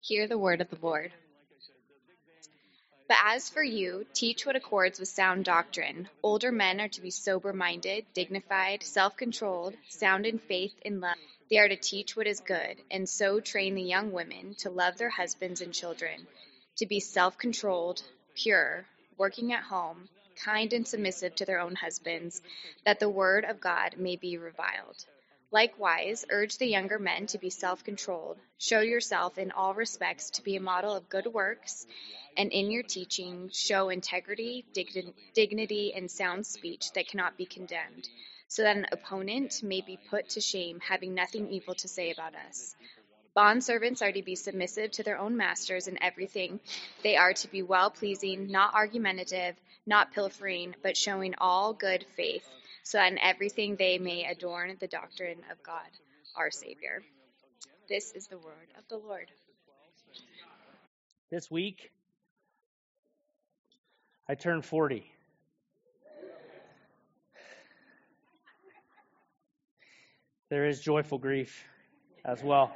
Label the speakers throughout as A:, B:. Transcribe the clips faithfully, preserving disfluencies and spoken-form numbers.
A: Hear the word of the Lord. But as for you, teach what accords with sound doctrine. Older men are to be sober-minded, dignified, self-controlled, sound in faith and love. They are to teach what is good, and so train the young women to love their husbands and children, to be self-controlled, pure, working at home, kind and submissive to their own husbands, that the word of God may be reviled. Likewise, urge the younger men to be self-controlled. Show yourself in all respects to be a model of good works, and in your teaching show integrity, digni- dignity, and sound speech that cannot be condemned, so that an opponent may be put to shame, having nothing evil to say about us. Bondservants are to be submissive to their own masters in everything. They are to be well-pleasing, not argumentative, not pilfering, but showing all good faith, so that in everything they may adorn the doctrine of God, our Savior. This is the word of the Lord.
B: This week, I turned forty. There is joyful grief as well.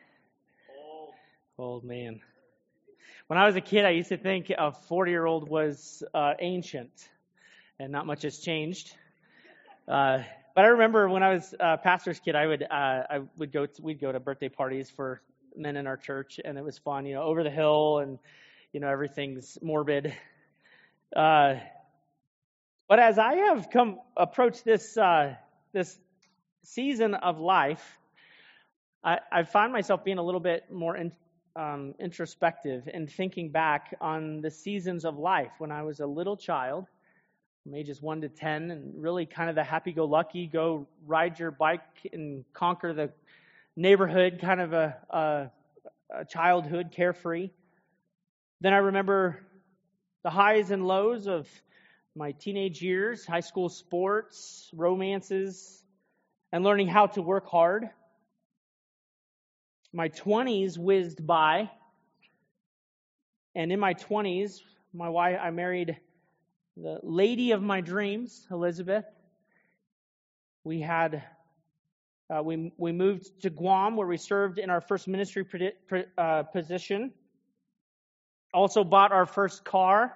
B: Old man. When I was a kid, I used to think a forty-year-old was uh, ancient, and not much has changed. Uh, but I remember when I was a pastor's kid, I would uh, I would go to, we'd go to birthday parties for men in our church, and it was fun. You know, over the hill, and you know everything's morbid. Uh, but as I have come approached this uh, this season of life, I, I find myself being a little bit more in, um, introspective and thinking back on the seasons of life when I was a little child, from ages one to ten, and really kind of the happy-go-lucky, go ride your bike and conquer the neighborhood, kind of a, a, a childhood, carefree. Then I remember the highs and lows of my teenage years, high school sports, romances, and learning how to work hard. My twenties whizzed by, and in my twenties, my wife, I married the lady of my dreams, Elizabeth. We had uh, we we moved to Guam, where we served in our first ministry uh, position. Also bought our first car.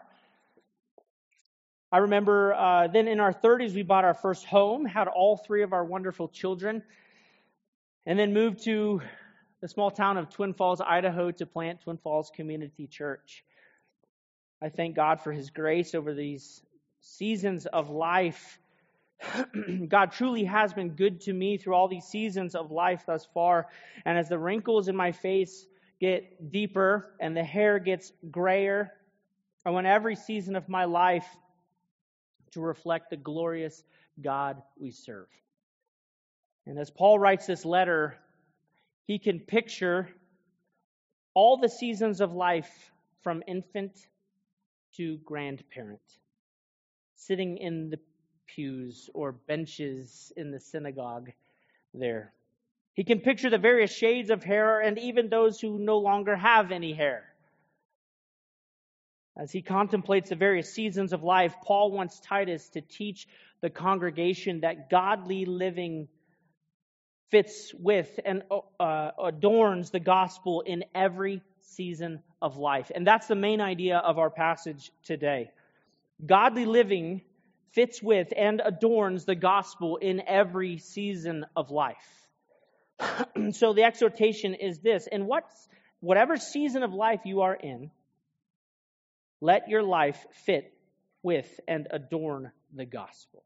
B: I remember uh, then in our thirties, we bought our first home, had all three of our wonderful children, and then moved to the small town of Twin Falls, Idaho, to plant Twin Falls Community Church. I thank God for His grace over these seasons of life. God truly has been good to me through all these seasons of life thus far. And as the wrinkles in my face get deeper and the hair gets grayer, I want every season of my life to reflect the glorious God we serve. And as Paul writes this letter, he can picture all the seasons of life from infant to grandparent, sitting in the pews or benches in the synagogue there. He can picture the various shades of hair and even those who no longer have any hair. As he contemplates the various seasons of life, Paul wants Titus to teach the congregation that godly living fits with and uh, adorns the gospel in every season of life. And that's the main idea of our passage today. Godly living fits with and adorns the gospel in every season of life. So the exhortation is this: in what, whatever season of life you are in, let your life fit with and adorn the gospel.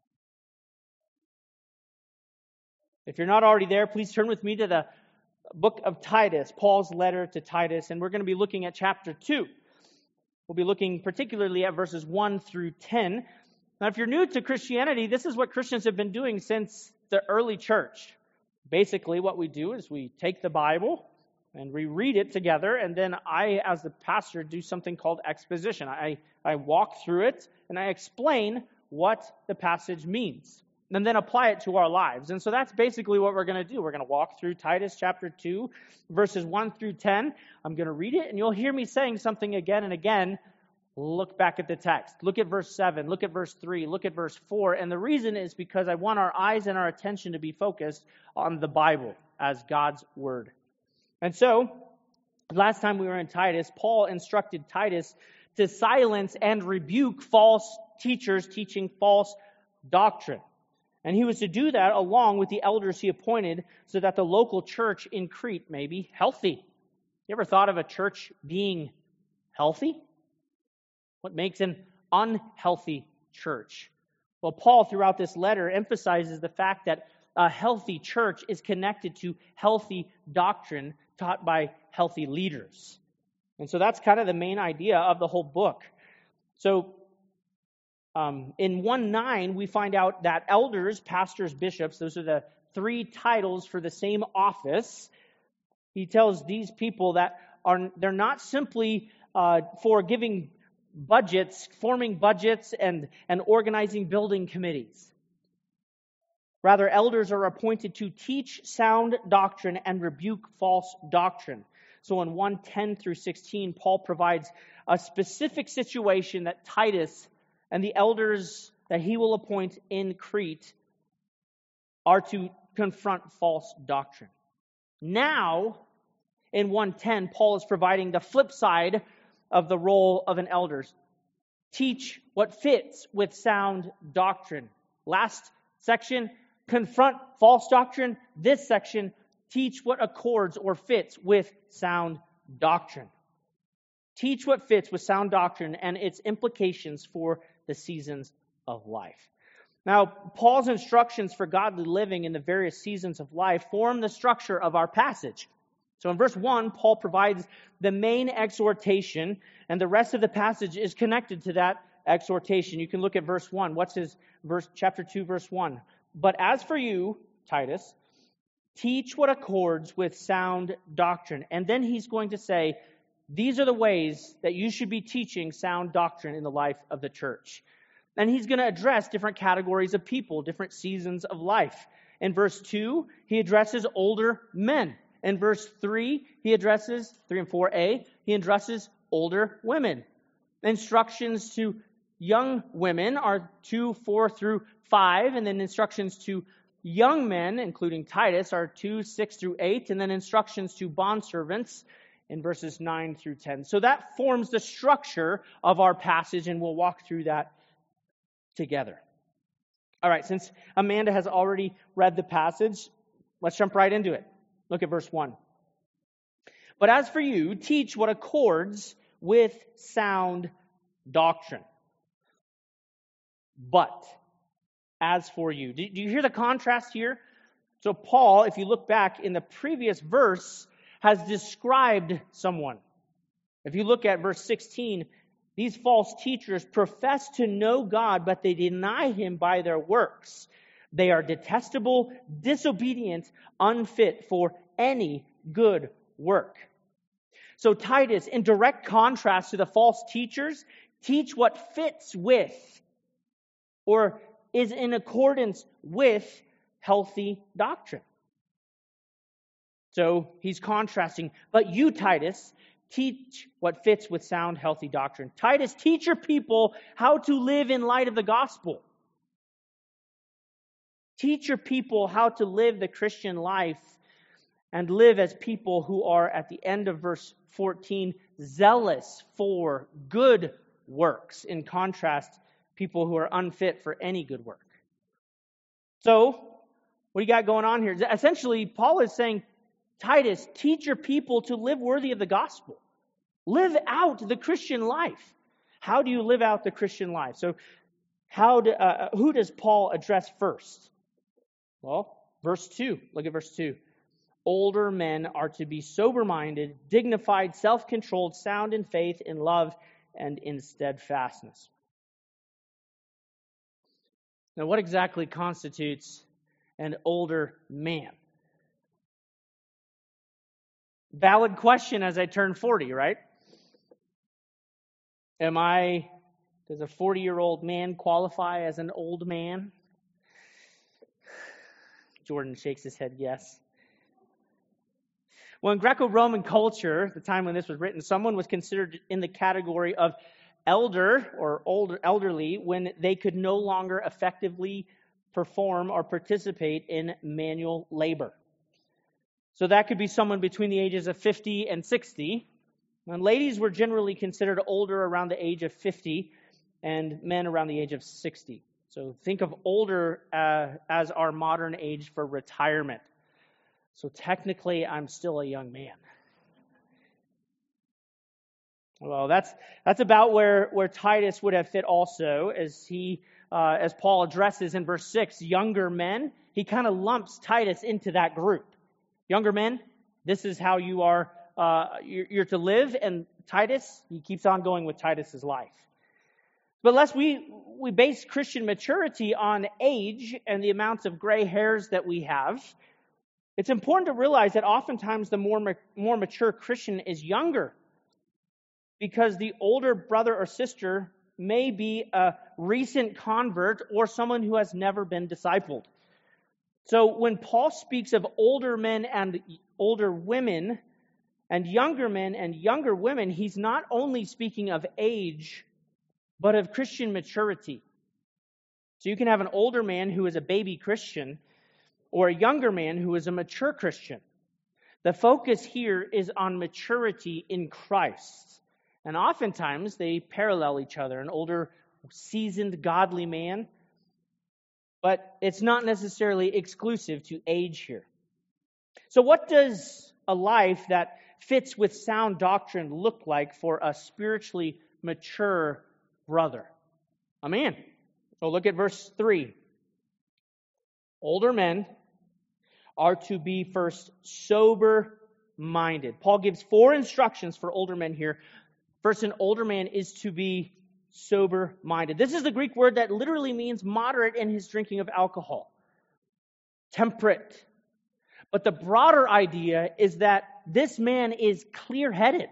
B: If you're not already there, please turn with me to the book of Titus, Paul's letter to Titus, and we're going to be looking at chapter two. We'll be looking particularly at verses one through ten. Now, if you're new to Christianity, this is what Christians have been doing since the early church. Basically, what we do is we take the Bible and we read it together, and then I, as the pastor, do something called exposition. I, I walk through it, and I explain what the passage means, and then apply it to our lives. And so that's basically what we're going to do. We're going to walk through Titus chapter two, verses one through ten. I'm going to read it, and you'll hear me saying something again and again. Look back at the text. Look at verse seven. Look at verse three. Look at verse four. And the reason is because I want our eyes and our attention to be focused on the Bible as God's Word. And so, Last time we were in Titus, Paul instructed Titus to silence and rebuke false teachers teaching false doctrine. And he was to do that along with the elders he appointed so that the local church in Crete may be healthy. You ever thought of a church being healthy? What makes an unhealthy church? Well, Paul, throughout this letter, emphasizes the fact that a healthy church is connected to healthy doctrine taught by healthy leaders. And so that's kind of the main idea of the whole book. So um, in one nine, we find out that elders, pastors, bishops, those are the three titles for the same office. He tells these people that are they're not simply uh, for giving budgets, forming budgets, and, and organizing building committees. Rather, elders are appointed to teach sound doctrine and rebuke false doctrine. So in one ten through sixteen, Paul provides a specific situation that Titus and the elders that he will appoint in Crete are to confront false doctrine. Now, in one ten, Paul is providing the flip side of the role of an elder. Teach what fits with sound doctrine. Last section, confront false doctrine. This section, teach what accords or fits with sound doctrine. Teach what fits with sound doctrine and its implications for the seasons of life. Now, Paul's instructions for godly living in the various seasons of life form the structure of our passage. So in verse one, Paul provides the main exhortation, and the rest of the passage is connected to that exhortation. You can look at verse one. What's his verse? Chapter two, verse one. But as for you, Titus, teach what accords with sound doctrine. And then he's going to say, these are the ways that you should be teaching sound doctrine in the life of the church. And he's going to address different categories of people, different seasons of life. In verse two, he addresses older men. In verse three, he addresses, three and four a, he addresses older women. Instructions to young women are two, four through five, and then instructions to young men, including Titus, are two, six through eight, and then instructions to bondservants in verses nine through ten. So that forms the structure of our passage, and we'll walk through that together. All right, since Amanda has already read the passage, let's jump right into it. Look at verse one. But as for you, teach what accords with sound doctrine. But as for you. Do you hear the contrast here? So Paul, if you look back in the previous verse, has described someone. If you look at verse sixteen, these false teachers profess to know God, but they deny him by their works. They are detestable, disobedient, unfit for any good work. So Titus, in direct contrast to the false teachers, teach what fits with or is in accordance with healthy doctrine. So he's contrasting, but you, Titus, teach what fits with sound, healthy doctrine. Titus, teach your people how to live in light of the gospel. Teach your people how to live the Christian life and live as people who are, at the end of verse fourteen, zealous for good works. In contrast, people who are unfit for any good work. So, what do you got going on here? Essentially, Paul is saying, Titus, teach your people to live worthy of the gospel. Live out the Christian life. How do you live out the Christian life? So, how do, uh, who does Paul address first? Well, verse two. Look at verse two. Older men are to be sober-minded, dignified, self-controlled, sound in faith, in love, and in steadfastness. Now, what exactly constitutes an older man? Valid question as I turn forty, right? Am I, does a forty-year-old man qualify as an old man? Jordan shakes his head, yes. Well, in Greco-Roman culture, the time when this was written, someone was considered in the category of elder or older, elderly when they could no longer effectively perform or participate in manual labor. So that could be someone between the ages of fifty and sixty. And ladies were generally considered older around the age of fifty, and men around the age of sixty. So think of older uh, as our modern age for retirement. So technically, I'm still a young man. Well, that's that's about where, where Titus would have fit also, as he uh, as Paul addresses in verse six, younger men. He kind of lumps Titus into that group. Younger men, this is how you are uh, you're, you're to live, and Titus, he keeps on going with Titus's life. But lest we we base Christian maturity on age and the amounts of gray hairs that we have, it's important to realize that oftentimes the more more mature Christian is younger, because the older brother or sister may be a recent convert or someone who has never been discipled. So when Paul speaks of older men and older women and younger men and younger women, he's not only speaking of age, but of Christian maturity. So you can have an older man who is a baby Christian or a younger man who is a mature Christian. The focus here is on maturity in Christ. And oftentimes they parallel each other. An older, seasoned, godly man. But it's not necessarily exclusive to age here. So what does a life that fits with sound doctrine look like for a spiritually mature brother? A man. So look at verse three. Older men are to be first sober-minded. Paul gives four instructions for older men here. First, an older man is to be sober-minded. This is the Greek word that literally means moderate in his drinking of alcohol. Temperate. But the broader idea is that this man is clear-headed.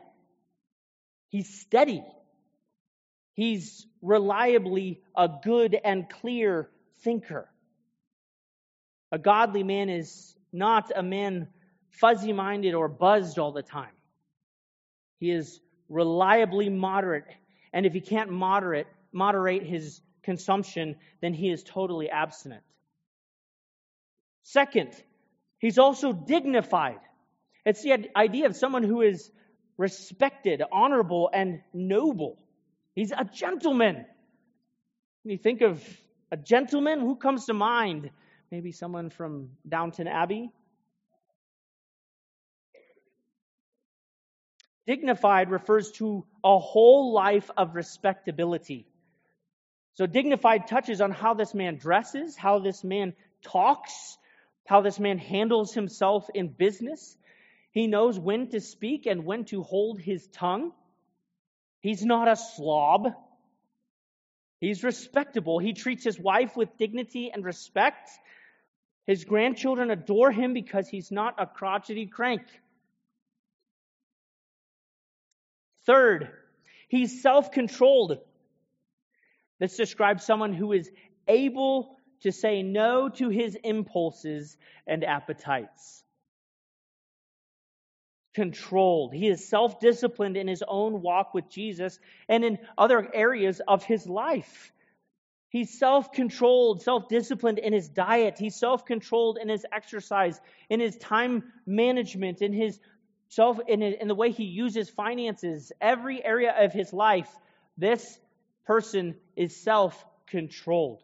B: He's steady. He's reliably a good and clear thinker. A godly man is not a man fuzzy-minded or buzzed all the time. He is reliably moderate. And if he can't moderate, moderate his consumption, then he is totally abstinent. Second, he's also dignified. It's the idea of someone who is respected, honorable, and noble. He's a gentleman. When you think of a gentleman, who comes to mind? Maybe someone from Downton Abbey? Dignified refers to a whole life of respectability. So dignified touches on how this man dresses, how this man talks, how this man handles himself in business. He knows when to speak and when to hold his tongue. He's not a slob. He's respectable. He treats his wife with dignity and respect. His grandchildren adore him because he's not a crotchety crank. Third, he's self-controlled. This describes someone who is able to say no to his impulses and appetites. Controlled. He is self-disciplined in his own walk with Jesus and in other areas of his life. He's self-controlled, self-disciplined in his diet. He's self-controlled in his exercise, in his time management, in his self, in, in the way he uses finances. Every area of his life, this person is self-controlled.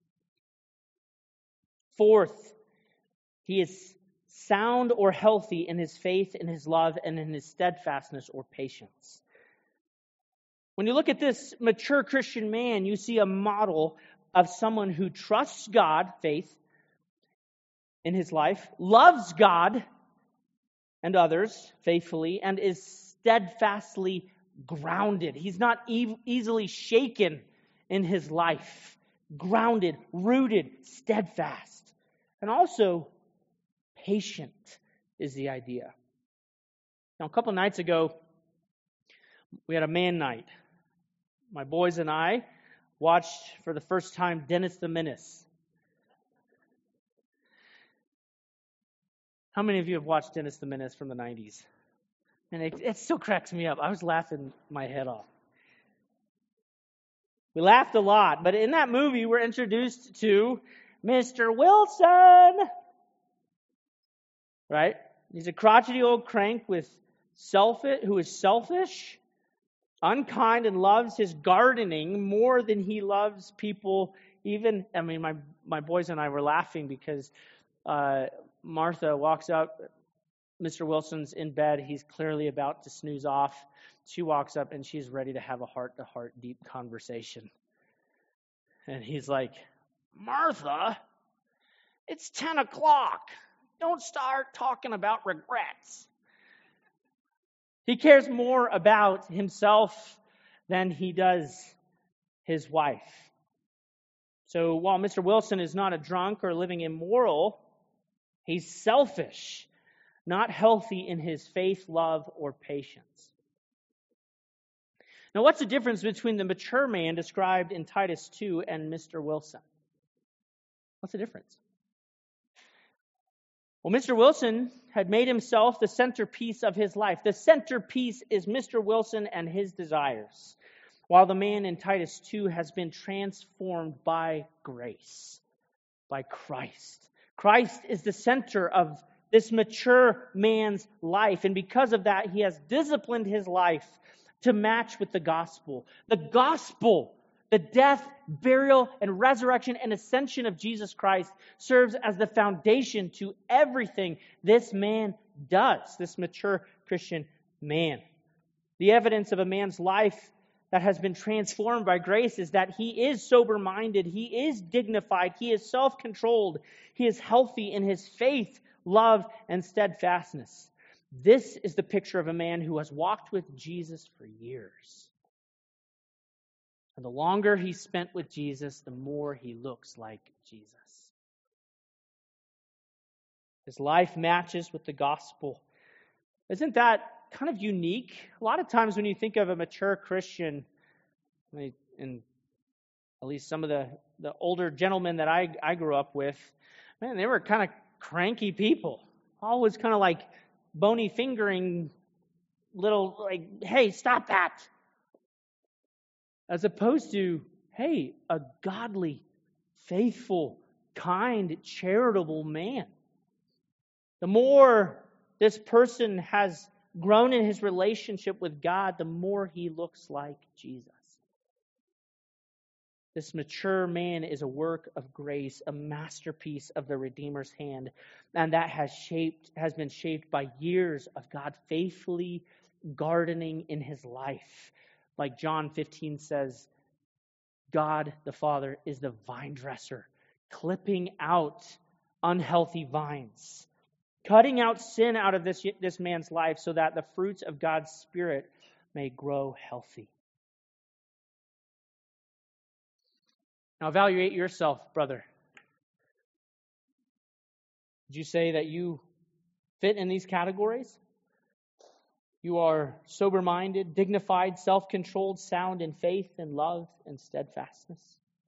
B: Fourth, he is sound or healthy in his faith, in his love, and in his steadfastness or patience. When you look at this mature Christian man, you see a model of someone who trusts God, faith, in his life, loves God and others faithfully, and is steadfastly grounded. He's not e- easily shaken in his life. Grounded, rooted, steadfast. And also, patient is the idea. Now, a couple nights ago, we had a man night. My boys and I watched for the first time Dennis the Menace. How many of you have watched Dennis the Menace from the nineties? And it, it still cracks me up. I was laughing my head off. We laughed a lot, but in that movie, we're introduced to Mister Wilson. Right? He's a crotchety old crank with selfish, who is selfish, unkind, and loves his gardening more than he loves people. Even, I mean, my, my boys and I were laughing because uh, Martha walks out. Mister Wilson's in bed. He's clearly about to snooze off. She walks up and she's ready to have a heart-to-heart deep conversation. And he's like, Martha, it's ten o'clock. Don't start talking about regrets. He cares more about himself than he does his wife. So while Mister Wilson is not a drunk or living immoral, he's selfish, not healthy in his faith, love, or patience. Now, what's the difference between the mature man described in Titus two and Mister Wilson? What's the difference? Well, Mister Wilson had made himself the centerpiece of his life. The centerpiece is Mister Wilson and his desires, while the man in Titus two has been transformed by grace, by Christ. Christ is the center of this mature man's life, and because of that, he has disciplined his life to match with the gospel. The gospel, the death, burial, and resurrection and ascension of Jesus Christ serves as the foundation to everything this man does, this mature Christian man. The evidence of a man's life that has been transformed by grace is that he is sober-minded, he is dignified, he is self-controlled, he is healthy in his faith, love, and steadfastness. This is the picture of a man who has walked with Jesus for years. And the longer he spent with Jesus, the more he looks like Jesus. His life matches with the gospel. Isn't that kind of unique? A lot of times when you think of a mature Christian, and at least some of the, the older gentlemen that I, I grew up with, man, they were kind of cranky people. Always kind of like bony fingering little, like, hey, stop that. As opposed to, hey, a godly, faithful, kind, charitable man. The more this person has grown in his relationship with God, the more he looks like Jesus. This mature man is a work of grace, a masterpiece of the Redeemer's hand, and that has shaped, has been shaped by years of God faithfully gardening in his life. Like John fifteen says, God the Father is the vine dresser, clipping out unhealthy vines, cutting out sin out of this, this man's life so that the fruits of God's Spirit may grow healthy. Now evaluate yourself, brother. Would you say that you fit in these categories? You are sober-minded, dignified, self-controlled, sound in faith and love and steadfastness.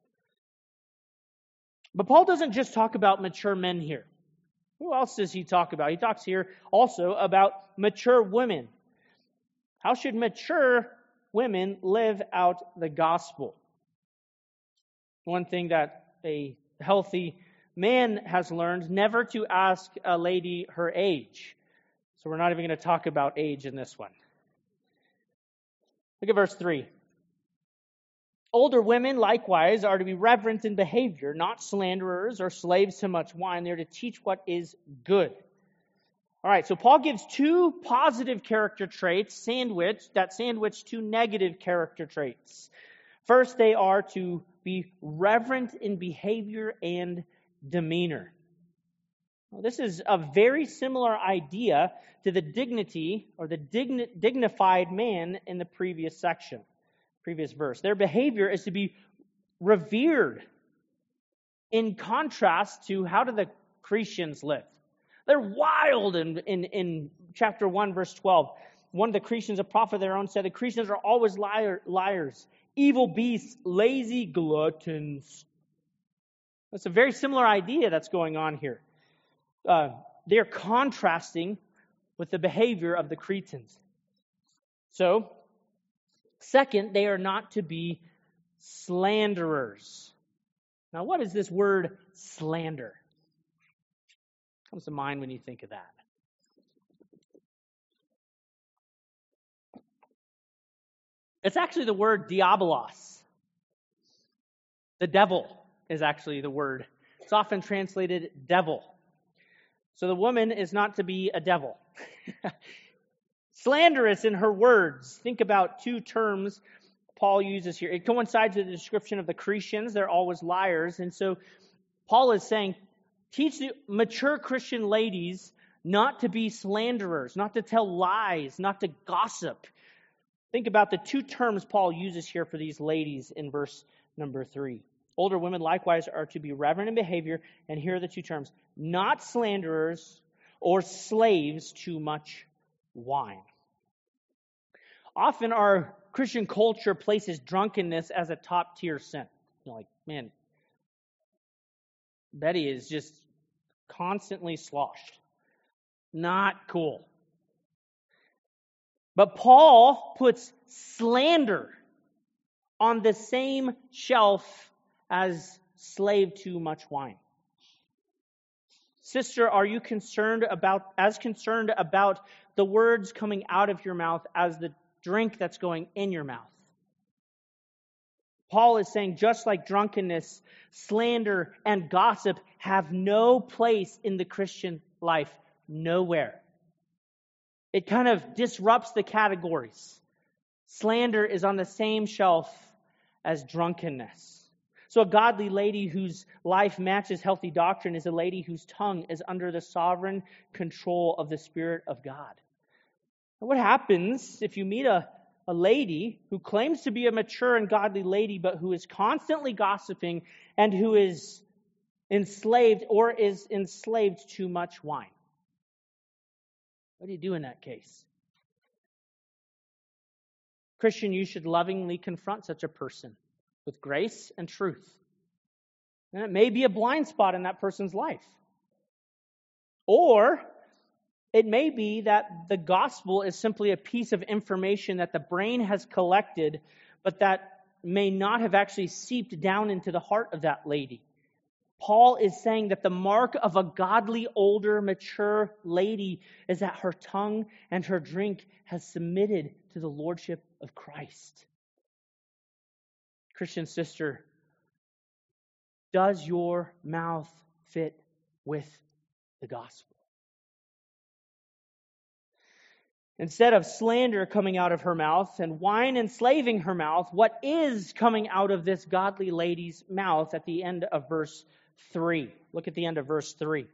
B: But Paul doesn't just talk about mature men here. Who else does he talk about? He talks here also about mature women. How should mature women live out the gospel? One thing that a healthy man has learned, never to ask a lady her age. So we're not even going to talk about age in this one. Look at verse three. Older women, likewise, are to be reverent in behavior, not slanderers or slaves to much wine. They're to teach what is good. All right, so Paul gives two positive character traits, sandwich, that sandwich two negative character traits. First, they are to be reverent in behavior and demeanor. Well, this is a very similar idea to the dignity or the digni- dignified man in the previous section, previous verse. Their behavior is to be revered in contrast to how do the Cretians live. They're wild in, in, in chapter one, verse twelve. One of the Cretians, a prophet of their own, said the Cretians are always liar, liars, evil beasts, lazy gluttons. That's a very similar idea that's going on here. Uh, they're contrasting with the behavior of the Cretans. So, second, they are not to be slanderers. Now, what is this word slander? Comes to mind when you think of that? It's actually the word diabolos. The devil is actually the word. It's often translated devil. So the woman is not to be a devil. Slanderous in her words. Think about two terms Paul uses here. It coincides with the description of the Cretians. They're always liars. And so Paul is saying, teach the mature Christian ladies not to be slanderers, not to tell lies, not to gossip. Think about the two terms Paul uses here for these ladies in verse number three. Older women likewise are to be reverent in behavior, and here are the two terms, not slanderers or slaves to much wine. Often our Christian culture places drunkenness as a top-tier sin. You know, like, man, Betty is just constantly sloshed. Not cool. But Paul puts slander on the same shelf as slave to much wine. Sister, are you concerned about, as concerned about the words coming out of your mouth as the drink that's going in your mouth? Paul is saying, just like drunkenness, slander, and gossip have no place in the Christian life. Nowhere. It kind of disrupts the categories. Slander is on the same shelf as drunkenness. So a godly lady whose life matches healthy doctrine is a lady whose tongue is under the sovereign control of the Spirit of God. And what happens if you meet a, a lady who claims to be a mature and godly lady, but who is constantly gossiping and who is enslaved or is enslaved to much wine? What do you do in that case? Christian, you should lovingly confront such a person with grace and truth. And it may be a blind spot in that person's life. Or it may be that the gospel is simply a piece of information that the brain has collected, but that may not have actually seeped down into the heart of that lady. Paul is saying that the mark of a godly, older, mature lady is that her tongue and her drink has submitted to the lordship of Christ. Christian sister, does your mouth fit with the gospel? Instead of slander coming out of her mouth and wine enslaving her mouth, what is coming out of this godly lady's mouth at the end of verse three? Look at the end of verse three.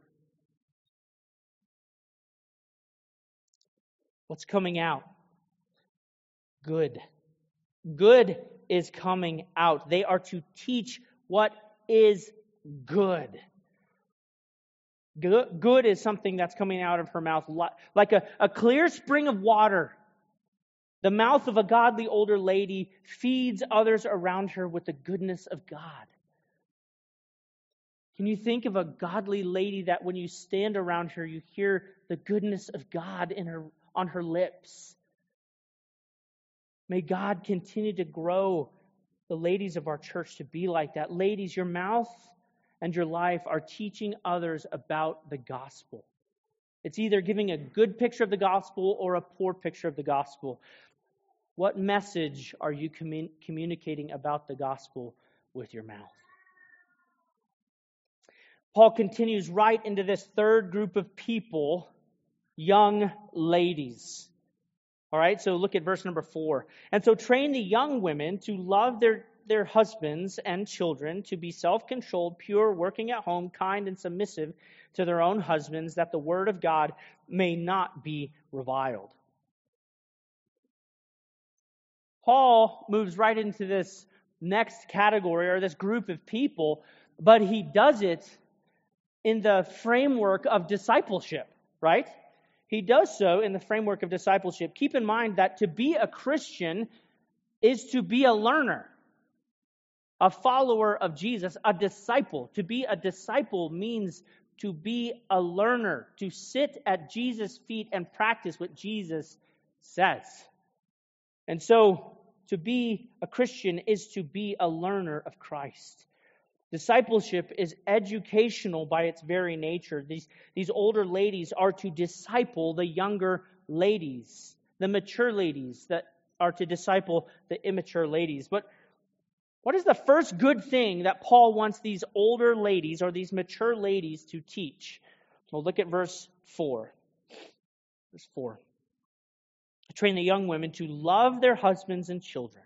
B: What's coming out? Good. Good is coming out. They are to teach what is good. Good is something that's coming out of her mouth like a, a clear spring of water. The mouth of a godly older lady feeds others around her with the goodness of God. Can you think of a godly lady that when you stand around her, you hear the goodness of God in her on her lips? May God continue to grow the ladies of our church to be like that. Ladies, your mouth and your life are teaching others about the gospel. It's either giving a good picture of the gospel or a poor picture of the gospel. What message are you commun- communicating about the gospel with your mouth? Paul continues right into this third group of people, young ladies. All right, so look at verse number four. And so train the young women to love their, their husbands and children, to be self-controlled, pure, working at home, kind, and submissive to their own husbands, that the word of God may not be reviled. Paul moves right into this next category, or this group of people, but he does it in the framework of discipleship, right? He does so in the framework of discipleship. Keep in mind that to be a Christian is to be a learner, a follower of Jesus, a disciple. To be a disciple means to be a learner, to sit at Jesus' feet and practice what Jesus says. And so, to be a Christian is to be a learner of Christ. Discipleship is educational by its very nature. These, these older ladies are to disciple the younger ladies, the mature ladies that are to disciple the immature ladies. But what is the first good thing that Paul wants these older ladies or these mature ladies to teach? Well, look at verse four. Verse four. Train the young women to love their husbands and children.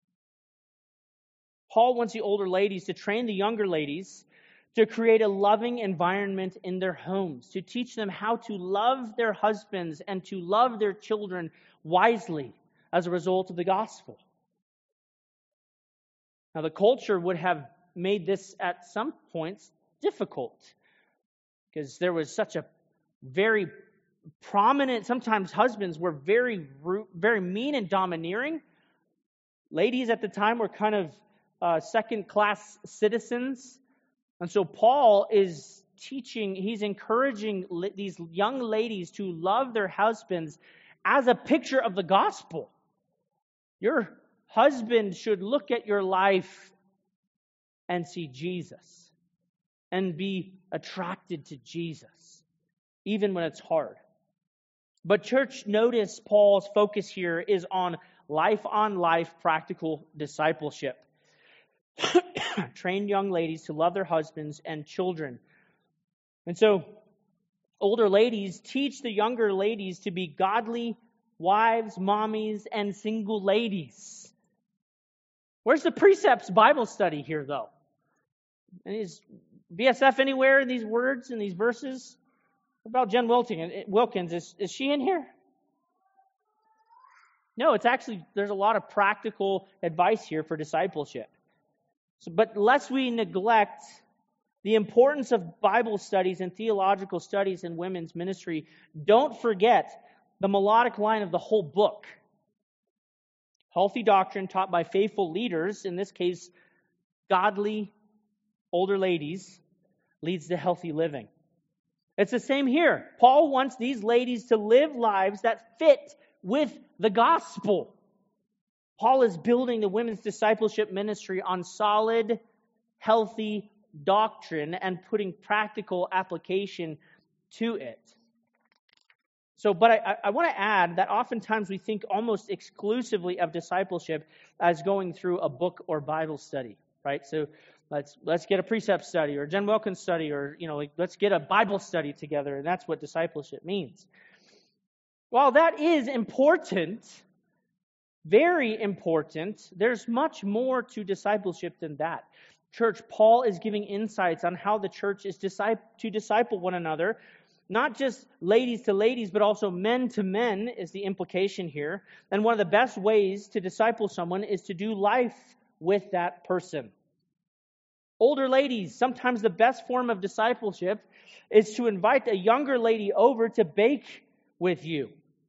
B: Paul wants the older ladies to train the younger ladies to create a loving environment in their homes, to teach them how to love their husbands and to love their children wisely as a result of the gospel. Now, the culture would have made this at some points difficult because there was such a very prominent, sometimes husbands were very, very mean and domineering. Ladies at the time were kind of uh, second-class citizens. And so Paul is teaching, he's encouraging li- these young ladies to love their husbands as a picture of the gospel. Your husband should look at your life and see Jesus and be attracted to Jesus, even when it's hard. But church, notice Paul's focus here is on life-on-life practical discipleship. Train young ladies to love their husbands and children. And so, older ladies teach the younger ladies to be godly wives, mommies, and single ladies. Where's the Precepts Bible study here, though? And is B S F anywhere in these words, in these verses? What about Jen Wilkins? Is, is she in here? No, it's actually, there's a lot of practical advice here for discipleship. So, but lest we neglect the importance of Bible studies and theological studies in women's ministry, don't forget the melodic line of the whole book. Healthy doctrine taught by faithful leaders, in this case, godly older ladies, leads to healthy living. It's the same here. Paul wants these ladies to live lives that fit with the gospel. Paul is building the women's discipleship ministry on solid, healthy doctrine and putting practical application to it. So, but I, I want to add that oftentimes we think almost exclusively of discipleship as going through a book or Bible study, right? So let's let's get a precept study or a Jen Wilkins study, or you know, like, let's get a Bible study together, and that's what discipleship means. While that is important, very important, there's much more to discipleship than that. Church, Paul is giving insights on how the church is disciple, to disciple one another, not just ladies to ladies, but also men to men is the implication here. And one of the best ways to disciple someone is to do life with that person. Older ladies, sometimes the best form of discipleship is to invite a younger lady over to bake with you.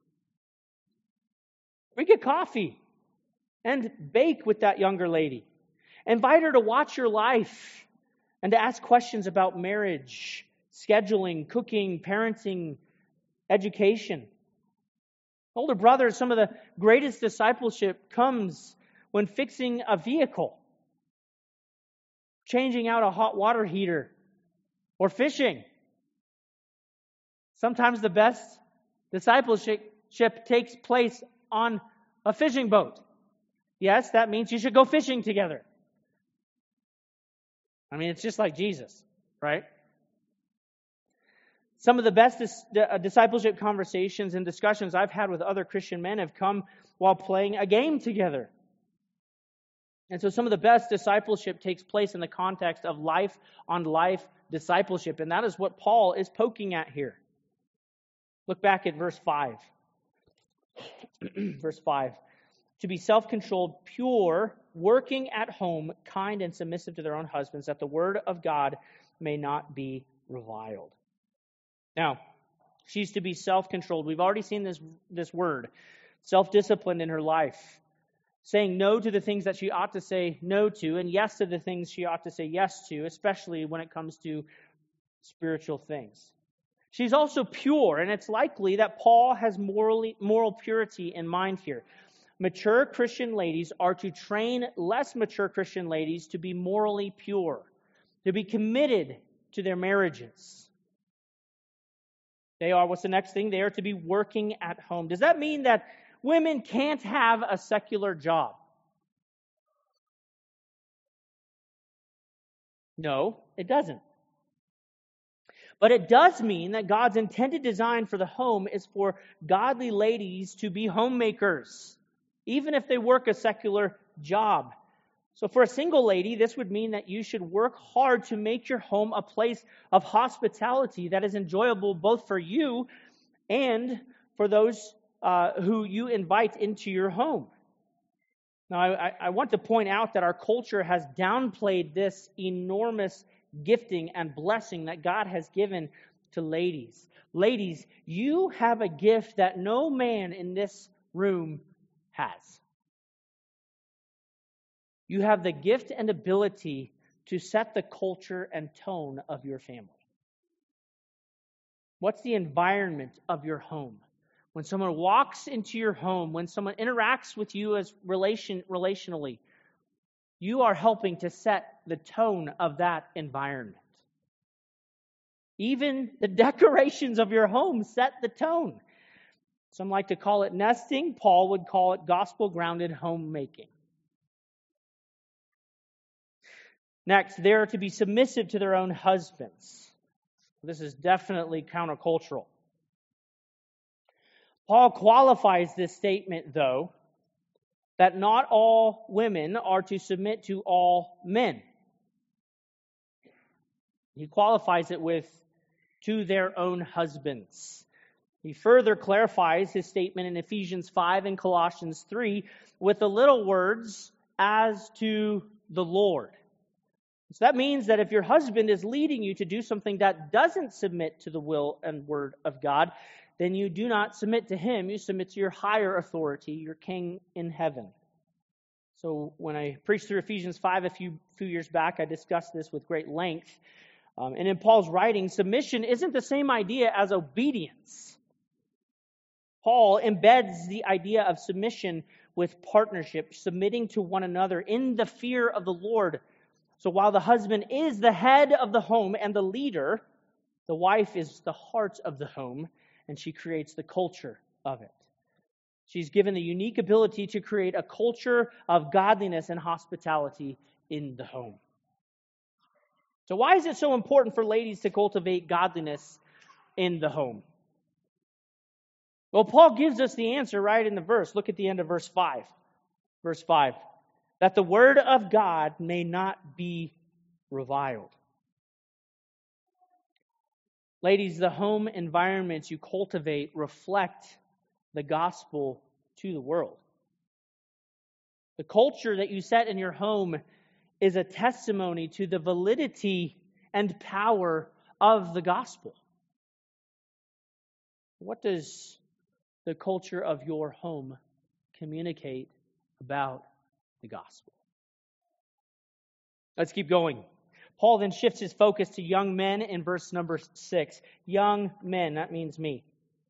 B: Drink a coffee and bake with that younger lady. Invite her to watch your life and to ask questions about marriage, scheduling, cooking, parenting, education. Older brothers, some of the greatest discipleship comes when fixing a vehicle, changing out a hot water heater, or fishing. Sometimes the best discipleship takes place on a fishing boat. Yes, that means you should go fishing together. I mean, it's just like Jesus, right? Some of the best dis- uh, discipleship conversations and discussions I've had with other Christian men have come while playing a game together. And so some of the best discipleship takes place in the context of life-on-life discipleship. And that is what Paul is poking at here. Look back at verse five. Verse five. To be self-controlled, pure, working at home, kind and submissive to their own husbands, that the word of God may not be reviled. Now, she's to be self-controlled. We've already seen this, this word. Self-disciplined in her life. Saying no to the things that she ought to say no to, and yes to the things she ought to say yes to, especially when it comes to spiritual things. She's also pure, and it's likely that Paul has morally, moral purity in mind here. Mature Christian ladies are to train less mature Christian ladies to be morally pure, to be committed to their marriages. They are, what's the next thing? They are to be working at home. Does that mean that women can't have a secular job. No, it doesn't. But it does mean that God's intended design for the home is for godly ladies to be homemakers, even if they work a secular job. So for a single lady, this would mean that you should work hard to make your home a place of hospitality that is enjoyable both for you and for those uh, who you invite into your home. Now, I, I want to point out that our culture has downplayed this enormous gifting and blessing that God has given to ladies. Ladies, you have a gift that no man in this room has. You have the gift and ability to set the culture and tone of your family. What's the environment of your home? When someone walks into your home, when someone interacts with you as relation relationally, you are helping to set the tone of that environment. Even the decorations of your home set the tone. Some like to call it nesting. Paul would call it gospel-grounded homemaking. Next, they are to be submissive to their own husbands. This is definitely countercultural. Paul qualifies this statement, though, that not all women are to submit to all men. He qualifies it with to their own husbands. He further clarifies his statement in Ephesians five and Colossians three with the little words, as to the Lord. So that means that if your husband is leading you to do something that doesn't submit to the will and word of God, then you do not submit to him. You submit to your higher authority, your king in heaven. So when I preached through Ephesians five a few, few years back, I discussed this with great length. Um, and in Paul's writing, submission isn't the same idea as obedience. Paul embeds the idea of submission with partnership, submitting to one another in the fear of the Lord. So while the husband is the head of the home and the leader, the wife is the heart of the home, and she creates the culture of it. She's given the unique ability to create a culture of godliness and hospitality in the home. So why is it so important for ladies to cultivate godliness in the home? Well, Paul gives us the answer right in the verse. Look at the end of verse five. Verse five. That the word of God may not be reviled. Ladies, the home environments you cultivate reflect the gospel to the world. The culture that you set in your home is a testimony to the validity and power of the gospel. What does the culture of your home communicate about the gospel? Let's keep going. Paul then shifts his focus to young men in verse number six. Young men, that means me.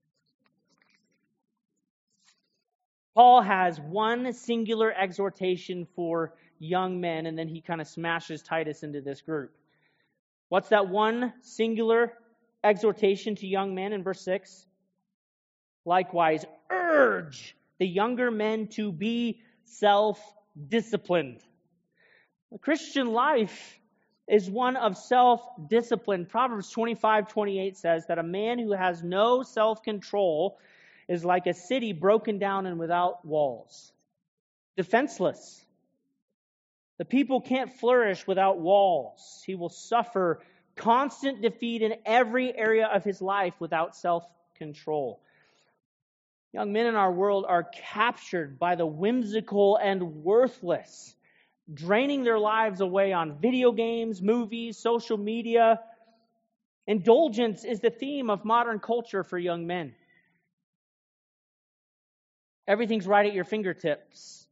B: Paul has one singular exhortation for young men, and then he kind of smashes Titus into this group. What's that one singular exhortation to young men in verse six? Likewise, urge the younger men to be self-disciplined. The Christian life is one of self-discipline. Proverbs twenty-five twenty-eight says that a man who has no self-control is like a city broken down and without walls, defenseless. The people can't flourish without walls. He will suffer constant defeat in every area of his life without self-control. Young men in our world are captured by the whimsical and worthless, draining their lives away on video games, movies, social media. Indulgence is the theme of modern culture for young men. Everything's right at your fingertips.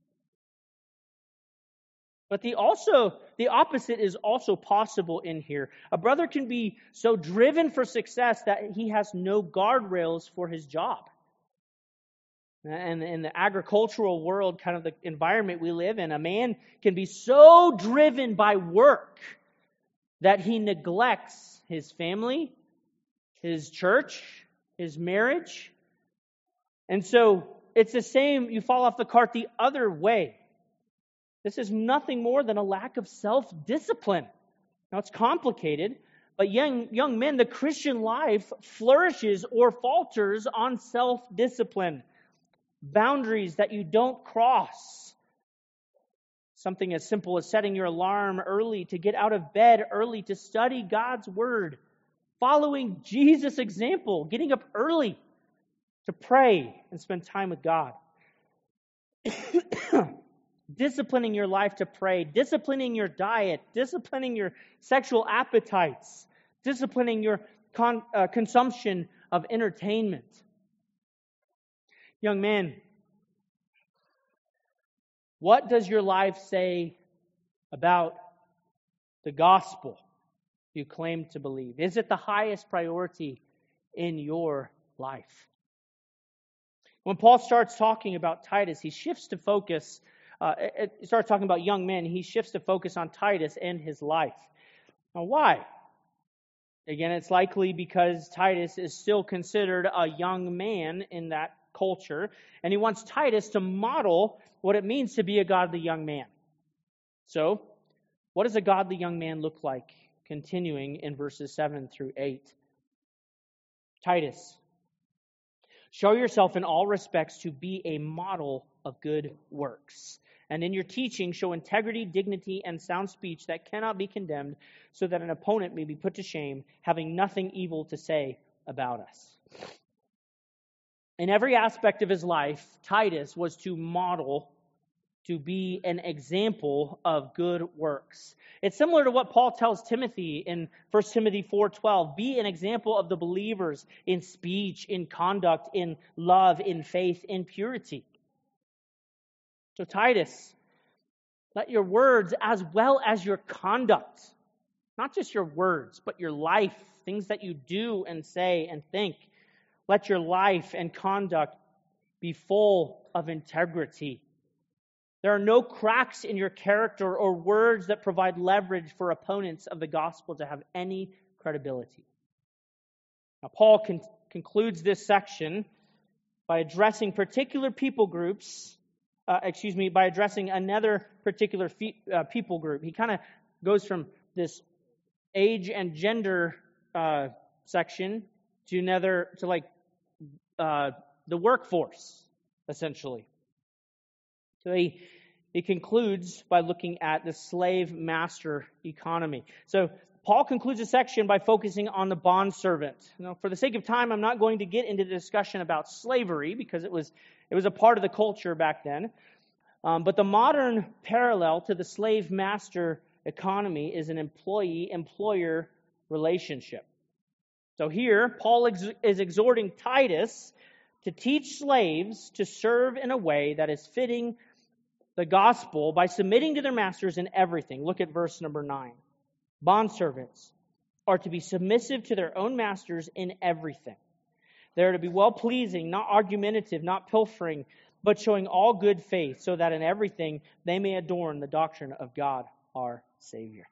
B: But the also the opposite is also possible in here. A brother can be so driven for success that he has no guardrails for his job. And in the agricultural world, kind of the environment we live in, a man can be so driven by work that he neglects his family, his church, his marriage. And so it's the same, you fall off the cart the other way. This is nothing more than a lack of self-discipline. Now, it's complicated, but young, young men, the Christian life flourishes or falters on self-discipline. Boundaries that you don't cross. Something as simple as setting your alarm early to get out of bed early to study God's Word. Following Jesus' example, getting up early to pray and spend time with God. Disciplining your life to pray, disciplining your diet, disciplining your sexual appetites, disciplining your con- uh, consumption of entertainment. Young man, what does your life say about the gospel you claim to believe? Is it the highest priority in your life? When Paul starts talking about Titus, he shifts to focus, uh, he starts talking about young men, he shifts to focus on Titus and his life. Now, why? Again, it's likely because Titus is still considered a young man in that culture, and he wants Titus to model what it means to be a godly young man. So, what does a godly young man look like? Continuing in verses seven through eight. Titus, show yourself in all respects to be a model of good works. And in your teaching, show integrity, dignity, and sound speech that cannot be condemned, so that an opponent may be put to shame, having nothing evil to say about us. In every aspect of his life, Titus was to model, to be an example of good works. It's similar to what Paul tells Timothy in First Timothy four twelve. Be an example of the believers in speech, in conduct, in love, in faith, in purity. So Titus, let your words as well as your conduct, not just your words, but your life, things that you do and say and think, let your life and conduct be full of integrity. There are no cracks in your character or words that provide leverage for opponents of the gospel to have any credibility. Now, Paul con- concludes this section by addressing particular people groups, uh, excuse me, by addressing another particular fe- uh, people group. He kind of goes from this age and gender uh, section to another, to like uh, the workforce, essentially. So he, he concludes by looking at the slave-master economy. So Paul concludes a section by focusing on the bondservant. Now, for the sake of time, I'm not going to get into the discussion about slavery because it was it was a part of the culture back then. Um, but the modern parallel to the slave-master economy is an employee-employer relationship. So here, Paul ex- is exhorting Titus to teach slaves to serve in a way that is fitting the gospel by submitting to their masters in everything. Look at verse number nine. Bondservants are to be submissive to their own masters in everything. They are to be well-pleasing, not argumentative, not pilfering, but showing all good faith, so that in everything they may adorn the doctrine of God our Savior.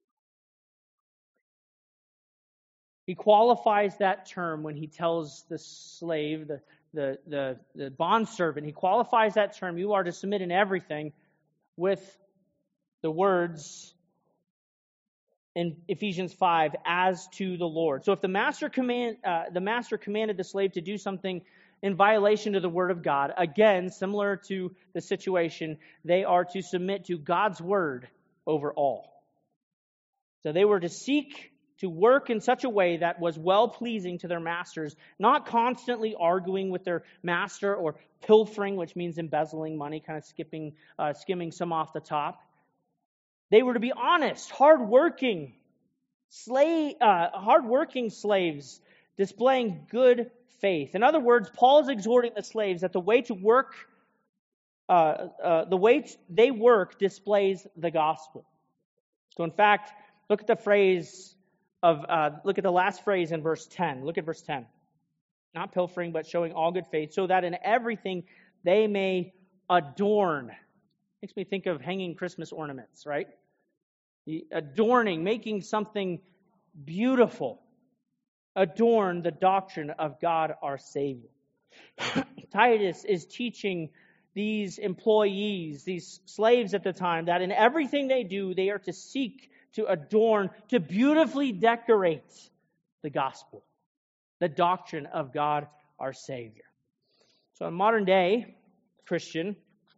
B: He qualifies that term when he tells the slave, the The, the, the bondservant, he qualifies that term, you are to submit in everything, with the words in Ephesians five, as to the Lord. So if the master command, uh, the master commanded the slave to do something in violation of the word of God, again, similar to the situation, they are to submit to God's word over all. So they were to seek to work in such a way that was well-pleasing to their masters, not constantly arguing with their master or pilfering, which means embezzling money, kind of skipping, uh, skimming some off the top. They were to be honest, hardworking, slave, uh, hardworking slaves, displaying good faith. In other words, Paul is exhorting the slaves that the way to work, uh, uh, the way they work displays the gospel. So, in fact, look at the phrase. Of uh, look at the last phrase in verse ten. Look at verse ten. Not pilfering, but showing all good faith, so that in everything they may adorn. Makes me think of hanging Christmas ornaments, right? The adorning, making something beautiful. Adorn the doctrine of God our Savior. Titus is teaching these employees, these slaves at the time, that in everything they do, they are to seek to adorn, to beautifully decorate the gospel, the doctrine of God our Savior. So in modern day, Christian,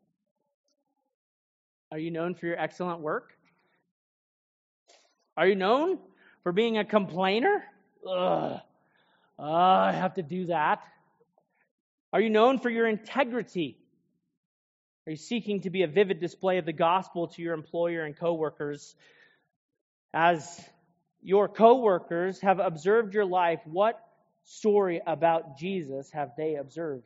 B: are you known for your excellent work? Are you known for being a complainer? Ugh, uh, I have to do that. Are you known for your integrity? Are you seeking to be a vivid display of the gospel to your employer and coworkers? As your coworkers have observed your life, what story about Jesus have they observed?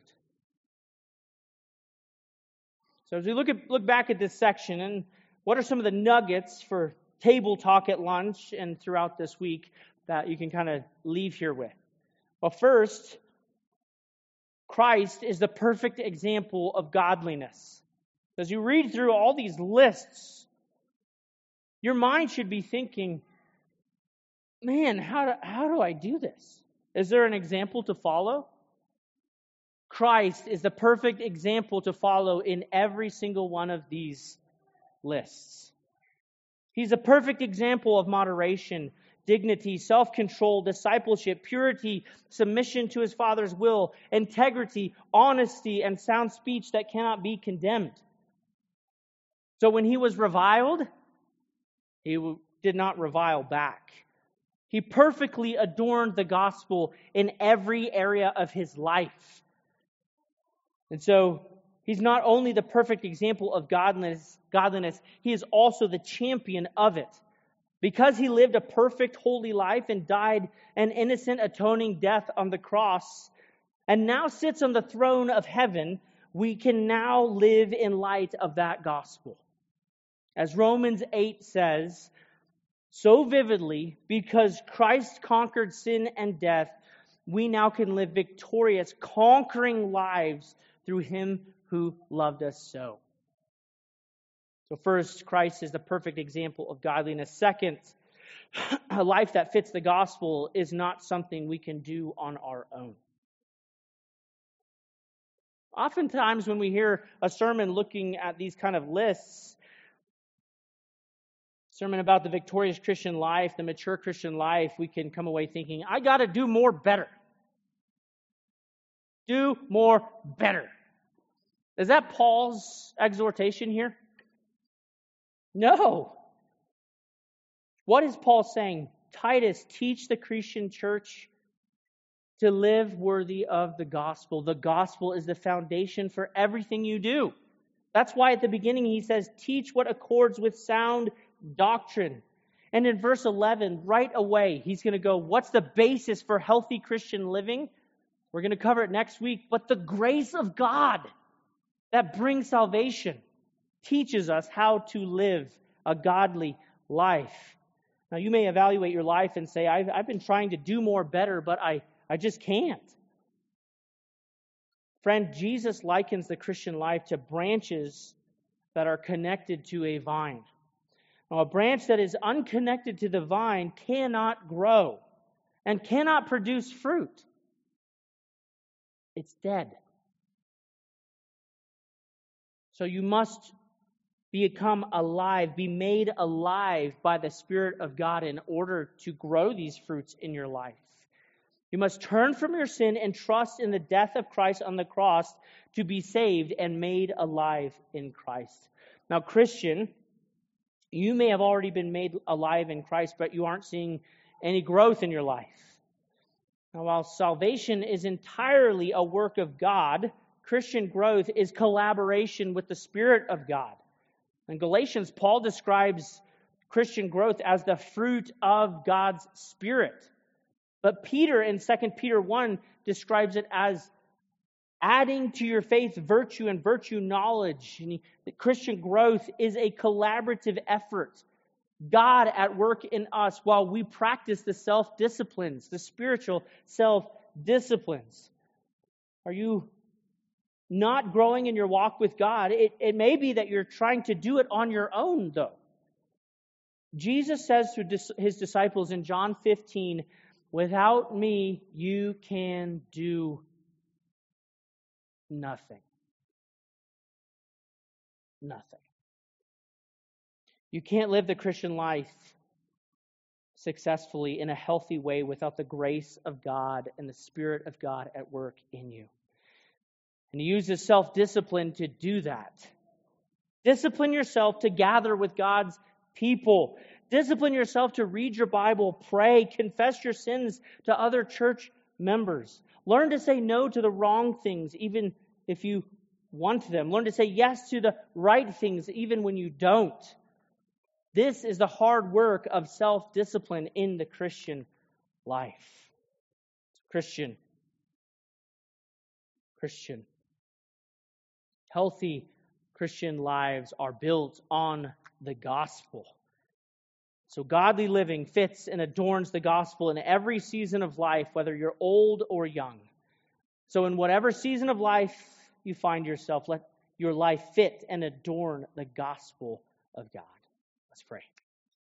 B: So as we look at look back at this section, and what are some of the nuggets for table talk at lunch and throughout this week that you can kind of leave here with? Well, first, Christ is the perfect example of godliness. As you read through all these lists, your mind should be thinking, man, how do, how do I do this? Is there an example to follow? Christ is the perfect example to follow in every single one of these lists. He's a perfect example of moderation, dignity, self-control, discipleship, purity, submission to his Father's will, integrity, honesty, and sound speech that cannot be condemned. So when he was reviled, he did not revile back. He perfectly adorned the gospel in every area of his life. And so he's not only the perfect example of godliness, godliness, he is also the champion of it. Because he lived a perfect, holy life and died an innocent, atoning death on the cross, and now sits on the throne of heaven, we can now live in light of that gospel. As Romans eight says, so vividly, because Christ conquered sin and death, we now can live victorious, conquering lives through him who loved us so. So first, Christ is the perfect example of godliness. Second, a life that fits the gospel is not something we can do on our own. Oftentimes when we hear a sermon looking at these kind of lists, sermon about the victorious Christian life, the mature Christian life, we can come away thinking, I got to do more better. Do more better. Is that Paul's exhortation here? No. What is Paul saying? Titus, teach the Christian church to live worthy of the gospel. The gospel is the foundation for everything you do. That's why at the beginning he says, teach what accords with sound doctrine. And in verse eleven, right away, he's going to go, what's the basis for healthy Christian living? We're going to cover it next week. But the grace of God that brings salvation teaches us how to live a godly life. Now, you may evaluate your life and say, I've, I've been trying to do more better, but I, I just can't. Friend, Jesus likens the Christian life to branches that are connected to a vine. Now, a branch that is unconnected to the vine cannot grow and cannot produce fruit. It's dead. So you must become alive, be made alive by the Spirit of God in order to grow these fruits in your life. You must turn from your sin and trust in the death of Christ on the cross to be saved and made alive in Christ. Now, Christian, you may have already been made alive in Christ, but you aren't seeing any growth in your life. Now, while salvation is entirely a work of God, Christian growth is collaboration with the Spirit of God. In Galatians, Paul describes Christian growth as the fruit of God's Spirit. But Peter in Second Peter one describes it as adding to your faith virtue, and virtue knowledge. And he, the Christian growth is a collaborative effort. God at work in us while we practice the self-disciplines, the spiritual self-disciplines. Are you not growing in your walk with God? It, it may be that you're trying to do it on your own, though. Jesus says to his disciples in John fifteen, without me, you can do nothing. Nothing. You can't live the Christian life successfully in a healthy way without the grace of God and the Spirit of God at work in you. And He uses self-discipline to do that. Discipline yourself to gather with God's people. Discipline yourself to read your Bible, pray, confess your sins to other church members. Learn to say no to the wrong things, even if you want them. Learn to say yes to the right things, even when you don't. This is the hard work of self-discipline in the Christian life. Christian. Christian. Healthy Christian lives are built on the gospel. So godly living fits and adorns the gospel in every season of life, whether you're old or young. So in whatever season of life you find yourself, let your life fit and adorn the gospel of God. Let's pray.